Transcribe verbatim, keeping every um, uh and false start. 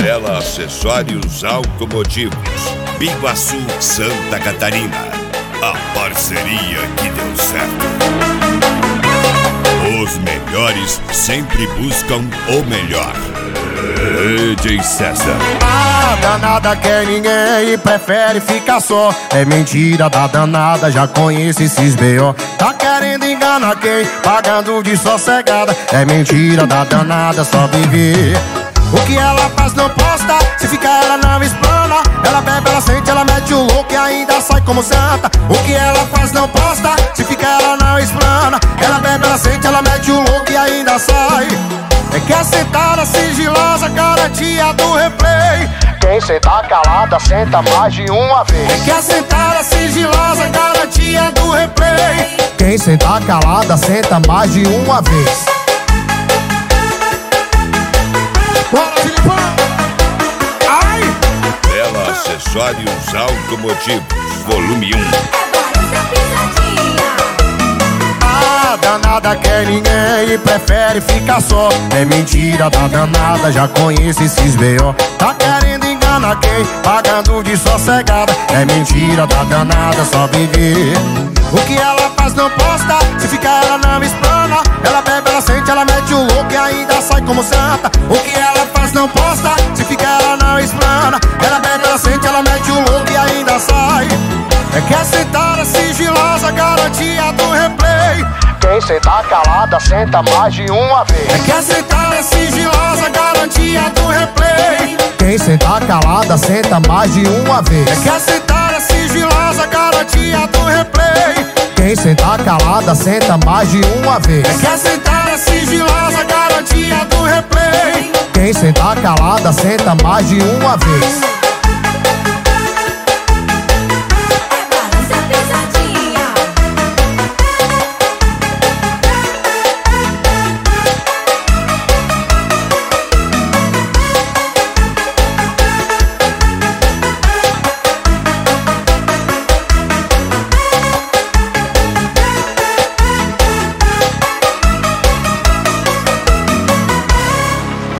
Bela Acessórios Automotivos, Biguaçu, Santa Catarina. A parceria que deu certo. Os melhores sempre buscam o melhor. D J César. A danada quer ninguém e prefere ficar só. É mentira da danada, já conhece esses B O. Tá querendo enganar quem? Pagando de sossegada. É mentira da danada, só viver. O que ela faz não posta, se ficar ela não explana. Ela bebe, ela sente, ela mete o louco e ainda sai como santa. O que ela faz não posta, se ficar ela não explana. Ela bebe, ela sente, ela mete o louco e ainda sai. É que a sentada sigilosa, garantia do replay. Quem senta calada, senta mais de uma vez. É que a sentada sigilosa, garantia do replay. Quem senta calada, senta mais de uma vez. Bora, Filipão! Ai! Bela Acessórios Automotivos, volume um. A danada quer ninguém e prefere ficar só. É mentira da danada, já conhece esses B O. Tá querendo enganar quem? Pagando de sossegada. É mentira da danada, só viver. O que ela faz não posta, se ficar ela não explana. Ela bebe, ela sente, ela mete o louco e ainda sai como santa. O que ela faz não posta, se ficar ela não explana. Ela bebe, ela sente, ela mete o louco e ainda sai. É que a sentada sigilosa, garantia do replay. Quem senta calada, senta mais de uma vez. É que a sentada sigilosa, garantia do replay. Quem senta calada, senta mais de uma vez. É que a sentada sigilosa, garantia do replay. Quem senta calada, senta mais de uma vez. É que a sentada sigilosa, garantia do replay. Quem senta calada, senta mais de uma vez.